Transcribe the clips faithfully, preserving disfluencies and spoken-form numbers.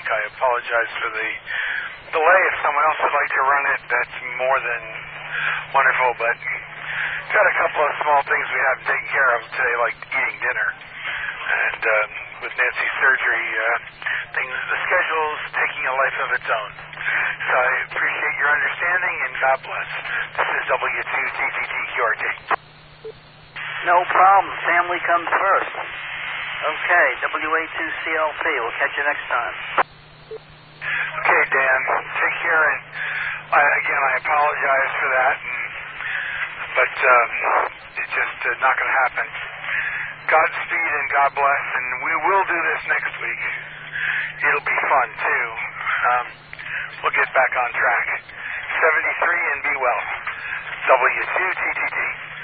I apologize for the delay. If someone else would like to run it, that's more than wonderful, but got a couple of small things we have to take care of today, like eating dinner. And um, with Nancy's surgery, uh, things, the schedule's taking a life of its own. So I appreciate your understanding, and God bless. This is W two T T T Q R T. No problem. Family comes first. Okay, W A two C L P. We'll catch you next time. Okay, Dan. Take care. And I, again, I apologize for that, and, but um, it's just uh, not going to happen. Godspeed and God bless, and we will do this next week. It'll be fun, too. Um, we'll get back on track. seventy-three and be well. W two T T T.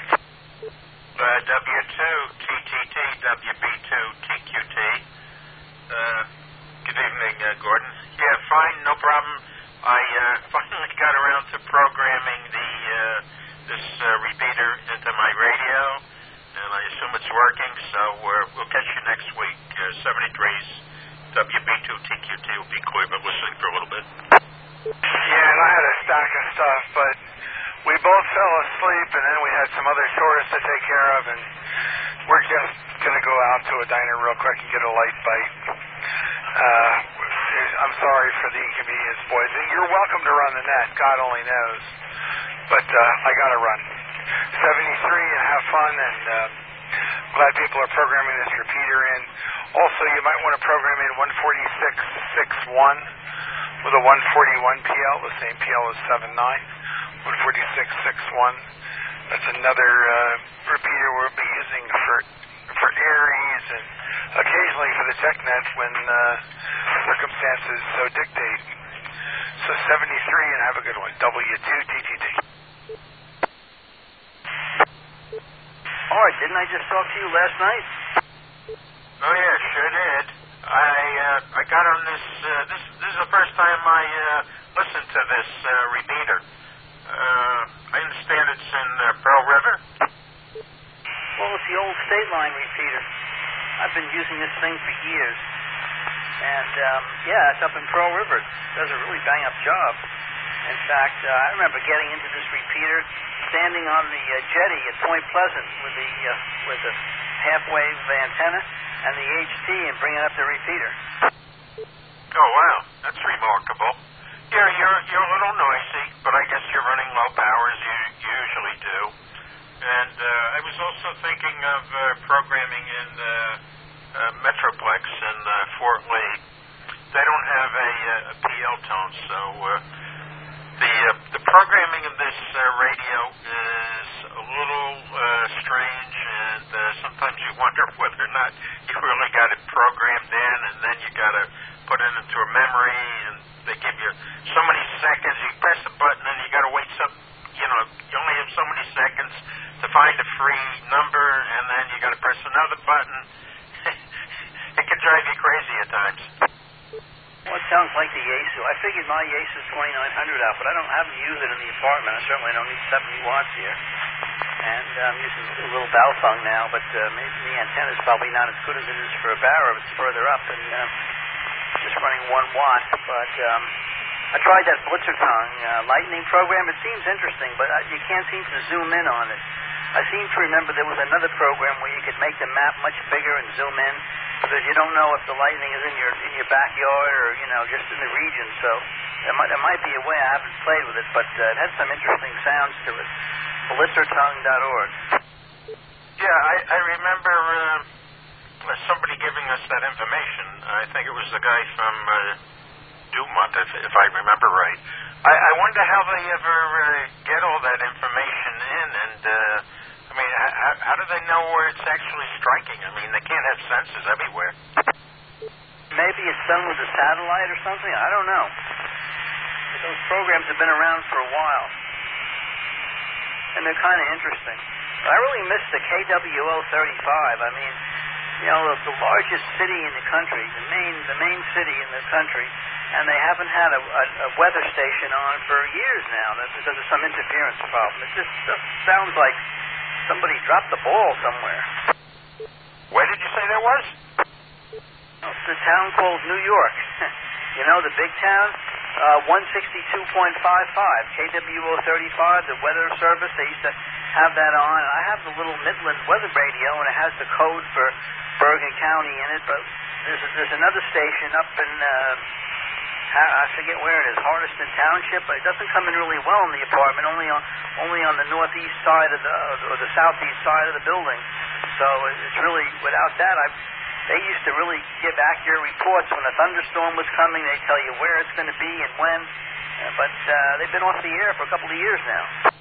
Uh, W two T T T, W B two T Q T. Uh, good evening, uh, Gordon. Yeah, fine, no problem. I uh, finally got around to programming the uh, this uh, repeater into my radio, and I assume it's working, so uh, we'll catch you next week. Uh, seventy-three's W B two T Q T will be clear, but listening for a little bit. Yeah, and I had a stack of stuff, but we both fell asleep, and then we had some other chores to take care of, and we're just going to go out to a diner real quick and get a light bite. Uh, I'm sorry for the inconvenience, boys. You're welcome to run the net. God only knows. But uh, I got to run. seventy-three and have fun, and um, glad people are programming this repeater in. Also, you might want to program in one forty-six six one with a one forty-one P L, the same P L as seven nine. one forty-six six one. That's another uh, repeater we'll be using for for Aries and occasionally for the TechNet when uh, circumstances so dictate. So seventy-three and have a good one. W two T T T. All right, didn't I just talk to you last night? Oh yeah, sure did. I uh, I got on this. Uh, this this is the first time I uh, listened to this uh, repeater. Uh, I understand it's in uh, Pearl River. Well, it's the old State Line repeater. I've been using this thing for years, and um, yeah, it's up in Pearl River. It does a really bang-up job. In fact, uh, I remember getting into this repeater, standing on the uh, jetty at Point Pleasant with the uh, with the half-wave antenna and the H T, and bringing up the repeater. Oh wow, that's remarkable. Yeah, you're you're a little noisy, but I guess you're running low power as you usually do. And uh, I was also thinking of uh, programming in uh, uh, Metroplex in uh, Fort Lee. They don't have a, a P L tone, so uh, the uh, the programming of this uh, radio is a little uh, strange, and uh, sometimes you wonder whether or not you really got it programmed in, and then you got to put it into a memory, and they give you so many seconds. You press the button, and you got to wait some. You know, you only have so many seconds to find a free number, and then you got to press another button. It can drive you crazy at times. Well, it sounds like the Yaesu. I figured my Yaesu twenty-nine hundred out, but I don't haven't used it in the apartment. I certainly don't need seventy watts here. And uh, I'm using a little Baofeng now, but uh, maybe the antenna is probably not as good as it is for a Barra. It's further up and uh, just running one watt. But um, I tried that Blitzertongue uh, lightning program. It seems interesting, but uh, you can't seem to zoom in on it. I seem to remember there was another program where you could make the map much bigger and zoom in, because you don't know if the lightning is in your in your backyard or, you know, just in the region. So there might, there might be a way. I haven't played with it, but uh, it had some interesting sounds to it. Blitzertongue dot org. Yeah, I, I remember uh, somebody giving us that information. I think it was the guy from uh, Dumont, if, if I remember right. I, I wonder how they ever uh, get all that information in, and uh, I mean, how, how do they know where it's actually striking? I mean, they can't have sensors everywhere. Maybe it's done with a satellite or something. I don't know. Those programs have been around for a while, and they're kind of interesting. I really miss the K W O thirty-five. I mean, you know, the, the largest city in the country, the main the main city in the country, and they haven't had a, a, a weather station on for years now. That's because of some interference problem. It just, just sounds like somebody dropped the ball somewhere. Where did you say that was? It's a town called New York. You know, the big town, uh, one sixty-two point five five, K W O thirty-five, the weather service, they used to have that on. And I have the little Midland weather radio, and it has the code for Bergen County in it, but there's, a, there's another station up in, uh, I forget where it is, Hardiston Township, but it doesn't come in really well in the apartment, only on only on the northeast side of the, or the southeast side of the building. So it's really, without that, I they used to really give accurate reports. When a thunderstorm was coming, they tell you where it's going to be and when. Uh, but uh, they've been off the air for a couple of years now.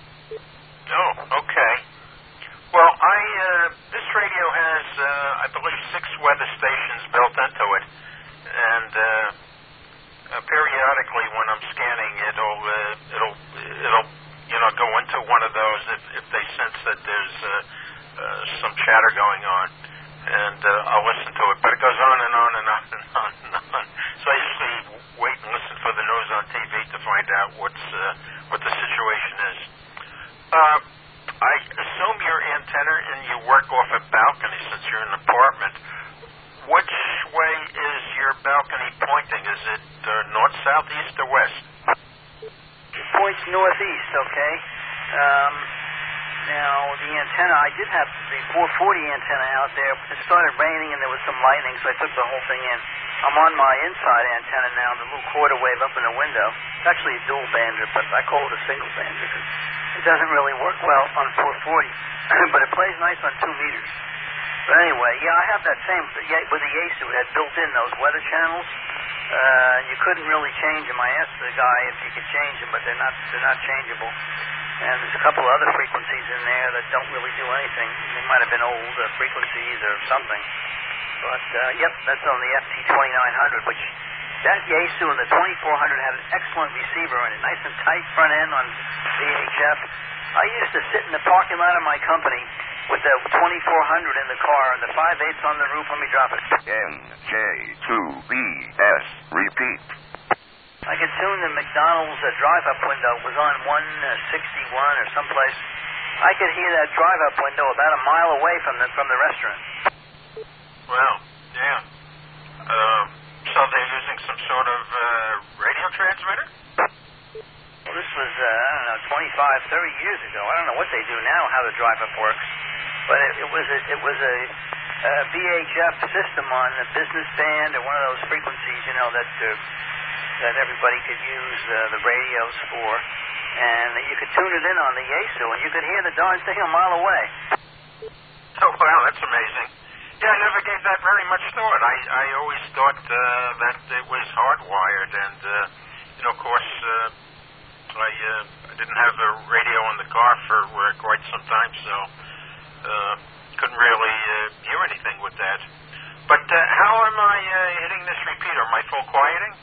Oh, okay. Well, I uh, this radio has, uh, I believe, six weather stations built into it, and uh, uh, periodically when I'm scanning, it'll uh, it'll it'll you know go into one of those if, if they sense that there's uh, uh, some chatter going on. And uh, I'll listen to it. But it goes on and on and on and on and on. So I usually wait and listen for the news on T V to find out what's uh, what the situation is. Uh, I assume you're antenna and you work off a balcony since you're in an apartment. Which way is your balcony pointing? Is it uh, north, south, east, or west? It points northeast, okay? Um... Now, the antenna, I did have the four forty antenna out there, but it started raining and there was some lightning, so I took the whole thing in. I'm on my inside antenna now, the little quarter wave up in the window. It's actually a dual bander, but I call it a single bander because it doesn't really work well on four forty, but it plays nice on two meters. But anyway, yeah, I have that same, with the Yaesu, it had built in those weather channels. Uh, you couldn't really change them. I asked the guy if you could change them, but they're not, they're not changeable. And there's a couple of other frequencies in there that don't really do anything. They might have been old uh, frequencies or something. But, uh, yep, that's on the F T twenty-nine hundred, which that Yaesu and the twenty-four hundred had an excellent receiver in it, nice and tight front end on V H F. I used to sit in the parking lot of my company with the twenty-four hundred in the car and the five eighths on the roof. Let me drop it. N J two B S, repeat. I could tune the McDonald's uh, drive-up window. It was on one sixty-one or someplace. I could hear that drive-up window about a mile away from the from the restaurant. Well, yeah. Uh, so they're using some sort of uh, radio transmitter? Well, this was, uh, I don't know, twenty-five, thirty years ago. I don't know what they do now, how the drive-up works. But it, it was a, it was a, a V H F system on a business band or one of those frequencies, you know, that... Uh, that everybody could use uh, the radios for, and you could tune it in on the Yaesu, and you could hear the darn thing a mile away. Oh, wow, that's amazing. Yeah, I never gave that very much thought. I, I always thought uh, that it was hardwired, and, uh, you know, of course, uh, I, uh, I didn't have a radio in the car for uh, quite some time, so uh, couldn't really uh, hear anything with that. But uh, how am I uh, hitting this repeater? Am I full quieting?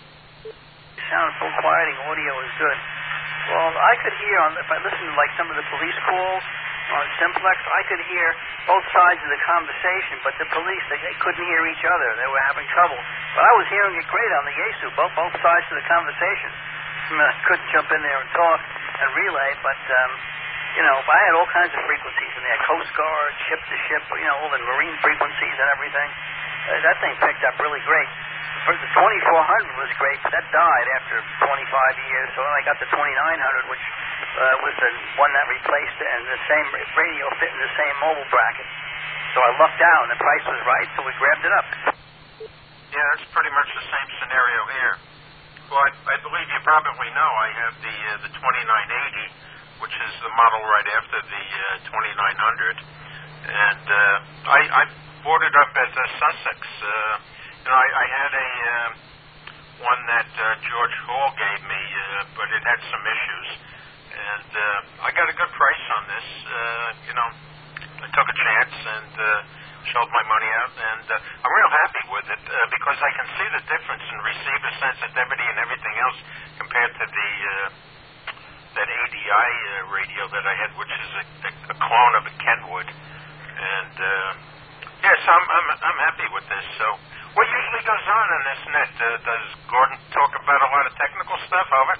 Sound full quieting audio is good. Well, I could hear, on if I listened to like some of the police calls on Simplex, I could hear both sides of the conversation, but the police, they, they couldn't hear each other. They were having trouble. But I was hearing it great on the Yaesu, both, both sides of the conversation. I mean, I couldn't jump in there and talk and relay, but, um, you know, I had all kinds of frequencies in there, Coast Guard, ship to ship, you know, all the marine frequencies and everything. Uh, that thing picked up really great. The twenty-four hundred was great, but that died after twenty-five years. So then I got the twenty-nine hundred, which uh, was the one that replaced it, and the same radio fit in the same mobile bracket. So I lucked out, and the price was right, so we grabbed it up. Yeah, that's pretty much the same scenario here. Well, I, I believe you probably know I have the uh, the twenty-nine eighty, which is the model right after the uh, twenty-nine hundred, and uh, I, I bought it up as a Sussex. Uh, You know, I, I had a uh, one that uh, George Hall gave me, uh, but it had some issues, and uh, I got a good price on this. Uh, you know, I took a chance and uh, shelled my money out, and uh, I'm real happy with it uh, because I can see the difference in receiver sensitivity and everything else compared to the uh, that A D I uh, radio that I had, which is a, a, a clone of a Kenwood, and uh, yes, I'm, I'm I'm happy with this. So. What usually goes on in this net? Uh, does Gordon talk about a lot of technical stuff? Over.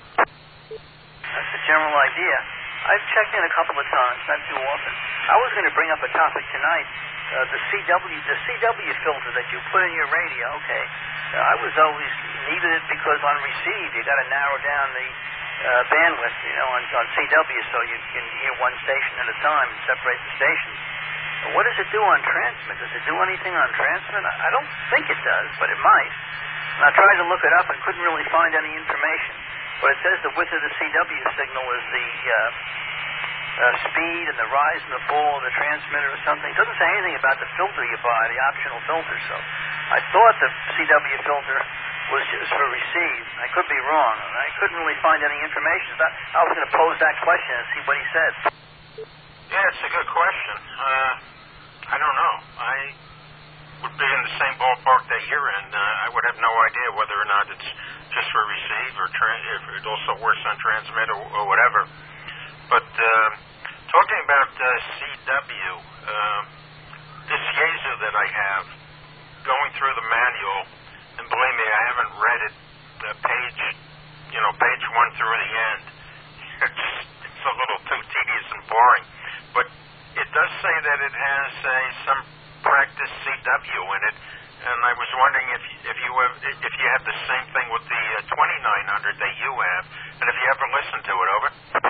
That's the general idea. I've checked in a couple of times, not too often. I was going to bring up a topic tonight. Uh, the C W, the C W filter that you put in your radio. Okay, uh, I was always needed it because on receive you got to narrow down the uh, bandwidth, you know, on, on C W so you can hear one station at a time and separate the stations. But what does it do on transmit? Does it do anything on transmit? I don't think it does, but it might. And I tried to look it up and couldn't really find any information. But it says the width of the C W signal is the uh, uh, speed and the rise and the fall of the transmitter or something. It doesn't say anything about the filter you buy, the optional filter. So I thought the C W filter was just for receive. I could be wrong. I couldn't really find any information. I was going to pose that question and see what he said. Yeah, it's a good question. Uh, I don't know. I would be in the same ballpark that you're in. Uh, I would have no idea whether or not it's just for receive or tra- if it also works on transmit or, or whatever. But uh, talking about uh, C W, uh, this Yaesu that I have, going through the manual, and believe me, I haven't read it uh, page, you know, page one through the end. It's just, it's a little too tedious and boring. But it does say that it has uh, some practice C W in it, and I was wondering if if you have, if you have the same thing with the uh, twenty-nine hundred that you have, and if you ever listened to it. Over.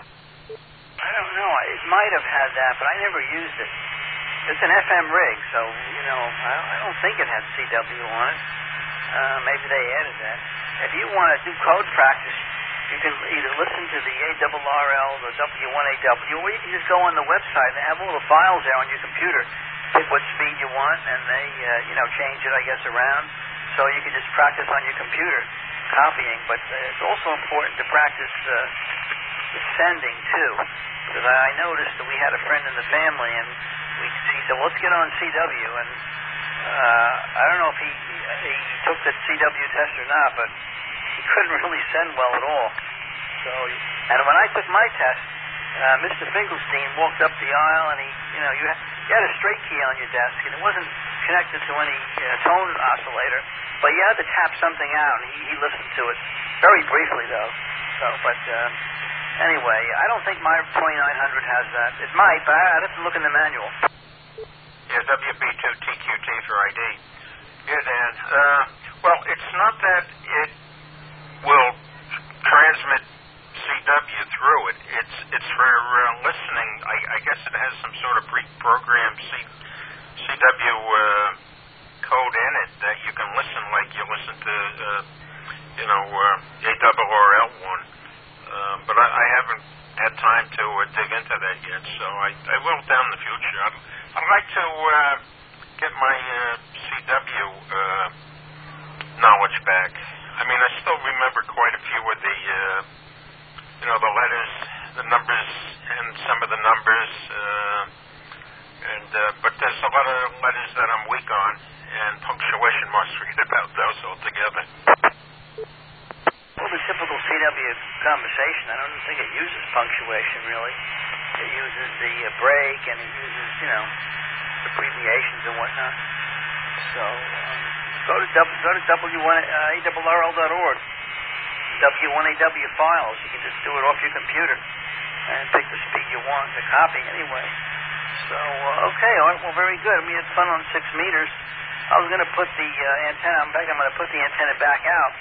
I don't know. It might have had that, but I never used it. It's an F M rig, so you know I don't, I don't think it had C W on it. Uh, maybe they added that. If you want to do code practice, you can either listen to the A R R L, the W one A W, or you can just go on the website. They have all the files there on your computer. Pick what speed you want, and they, uh, you know, change it, I guess, around. So you can just practice on your computer copying. But uh, it's also important to practice uh, the sending, too. Because I noticed that we had a friend in the family, and we, he said, well, let's get on C W. And uh, I don't know if he, he took the C W test or not, but he couldn't really send well at all. So, and when I took my test, uh, Mister Finkelstein walked up the aisle, and he, you know, you, you had a straight key on your desk, and it wasn't connected to any uh, tone oscillator, but you had to tap something out, and he, he listened to it very briefly, though. So, but uh, anyway, I don't think my twenty-nine hundred has that. It might, but I'd have to look in the manual. Yeah, W B two T Q T for I D. Yeah, Dan. Uh, well, it's not that it will transmit C W through it. It's it's for uh, listening. I, I guess it has some sort of pre-programmed C, C W uh, code in it that you can listen like you listen to, uh, you know, uh, A R R L one. Uh, but I, I haven't had time to uh, dig into that yet, so I, I will down in the future. I'd, I'd like to uh, get my uh, C W uh, knowledge back. I mean, I still remember quite a few of the, uh, you know, the letters, the numbers, and some of the numbers. Uh, and uh, but there's a lot of letters that I'm weak on, and punctuation marks. Forget about those altogether. Well, the typical C W conversation, I don't think it uses punctuation really. It uses the uh, break, and it uses, you know, abbreviations and whatnot. So um, go to w, go to W one A R L dot org. W one A W files. You can just do it off your computer and pick the speed you want to copy anyway. So uh, okay, all right, well, very good. We had fun on six meters. I was going to put the uh, antenna. In fact, I'm going to put the antenna back out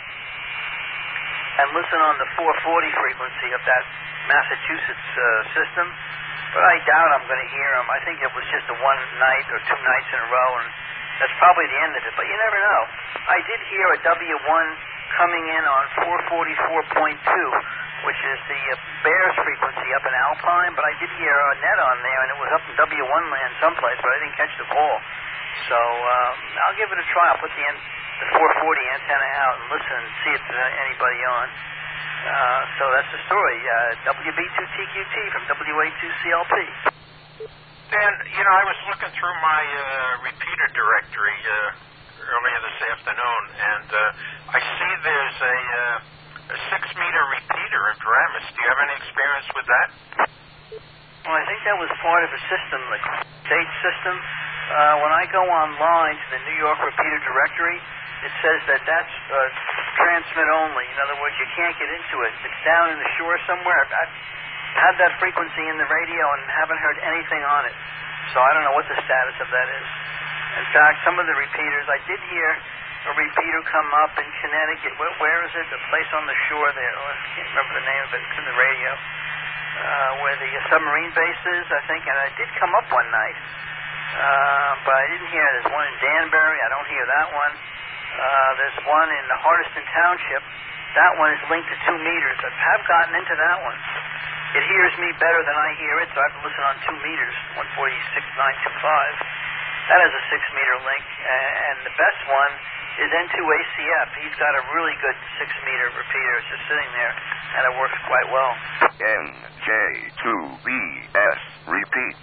and listen on the four forty frequency of that Massachusetts uh, system. But I doubt I'm going to hear them. I think it was just a one night or two nights in a row, and that's probably the end of it. But you never know. I did hear a W one coming in on four forty-four point two, which is the uh, Bears frequency up in Alpine, but I did hear a net on there, and it was up in W one land someplace, but I didn't catch the call. So um, I'll give it a try. I'll put the, an- the four forty antenna out and listen and see if there's anybody on. Uh, so that's the story. Uh, W B two T Q T from W A two C L P. Dan, you know, I was looking through my uh, repeater directory uh, earlier this afternoon, and uh, I see there's a, uh, a six-meter repeater in Paramus. Do you have any experience with that? Well, I think that was part of a system, like state system. Uh, when I go online to the New York repeater directory, it says that that's uh, transmit only. In other words, you can't get into it. It's down in the shore somewhere. I've had that frequency in the radio and haven't heard anything on it. So I don't know what the status of that is. In fact, some of the repeaters, I did hear a repeater come up in Connecticut. Where, where is it? The place on the shore there. Oh, I can't remember the name of it. It's in the radio. Uh, where the submarine base is, I think. And it did come up one night. Uh, but I didn't hear. There's one in Danbury. I don't hear that one. Uh, there's one in Hardiston Township. That one is linked to two meters. I have gotten into that one. It hears me better than I hear it, so I have to listen on two meters, one forty-six nine twenty-five. That has a six-meter link, and the best one is N two A C F. He's got a really good six-meter repeater. It's just sitting there, and it works quite well. N J two B S, repeat.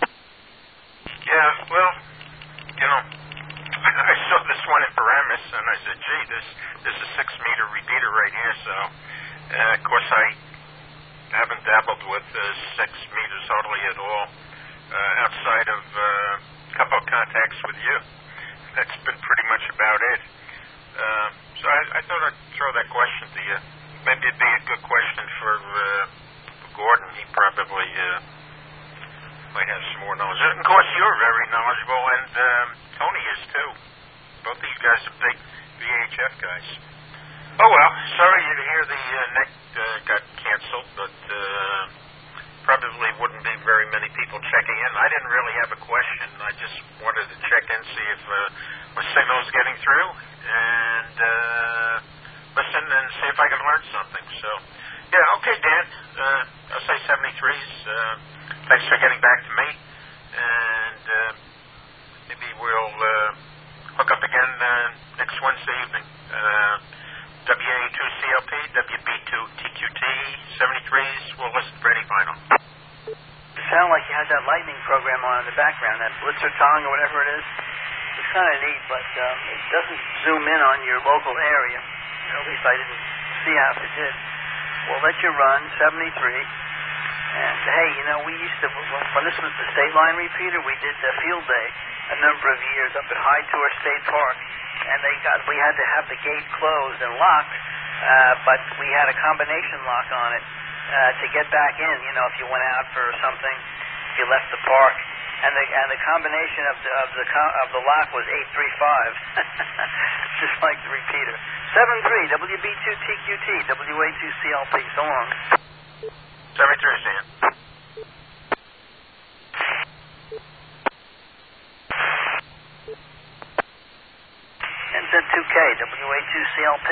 Yeah, well, you know, I, I saw this one in Paramus, and I said, gee, this, this is a six-meter repeater right here, so, uh, of course, I haven't dabbled with uh, six meters hardly at all, uh, outside of uh, a couple of contacts with you. That's been pretty much about it. Uh, so I, I thought I'd throw that question to you. Maybe it'd be a good question for, uh, for Gordon. He probably uh, might have some more knowledge. And of course, you're very knowledgeable, and um, Tony is too. Both these guys are big V H F guys. Oh well, sorry to hear the uh, neck uh, got canceled, but uh, probably wouldn't be very many people checking in. I didn't really have a question. I just wanted to check in, see if uh, my signal's getting through, and uh, listen and see if I can learn something. So, yeah, okay, Dan. Uh, I'll say seventy-threes. Uh, thanks for getting back to me, and uh, maybe we'll uh, hook up again uh, next Wednesday evening. Uh, W A two C L P, W B two T Q T, seventy-threes, we'll listen for any final. It sounded like you had that lightning program on in the background, that Blitzer Tong or whatever it is. It's kind of neat, but um, it doesn't zoom in on your local area. You know, at least I didn't see how it did. We'll let you run, seventy-three. And, hey, you know, we used to, when this was the State Line repeater, we did the field day a number of years up at High Tour State Park. And they got, we had to have the gate closed and locked, uh, but we had a combination lock on it uh, to get back in. You know, if you went out for something, if you left the park, and the and the combination of the of the of the lock was eight three five, just like the repeater. Seven three W B two T Q T W A two C L P. So long. seventy-three, Dan. N Z two K, W A two C L P.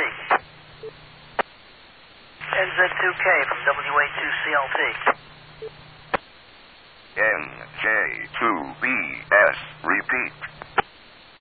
N Z two K from W A two C L P. N J two B S, repeat.